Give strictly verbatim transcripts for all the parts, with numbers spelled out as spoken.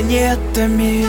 планетами.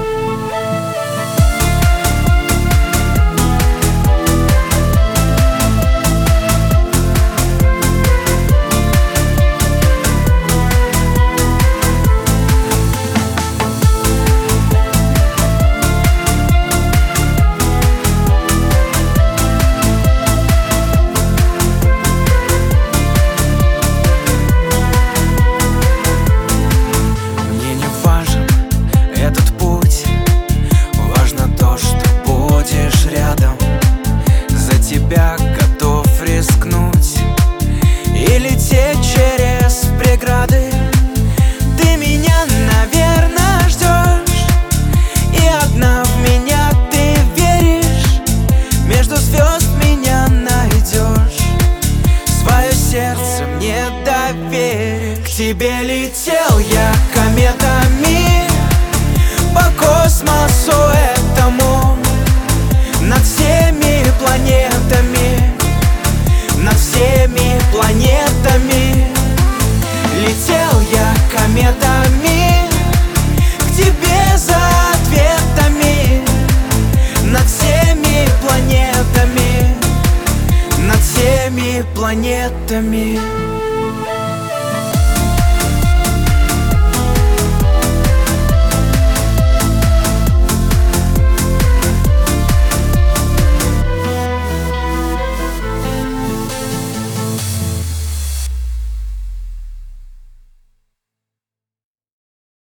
Готов рискнуть и лететь через преграды. Ты меня, наверное, ждешь, и одна в меня ты веришь. Между звезд меня найдешь, свое сердце мне доверишь. К тебе летел я кометами по космосу этому, над всеми планетами, над всеми планетами. Летел я кометами к тебе за ответами, над всеми планетами, над всеми планетами.